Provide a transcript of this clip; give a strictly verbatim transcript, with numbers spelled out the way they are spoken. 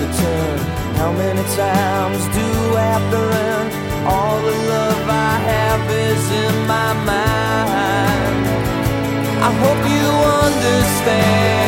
to turn. How many times do I have to learn? All the love I have is in my mind. I hope you understand.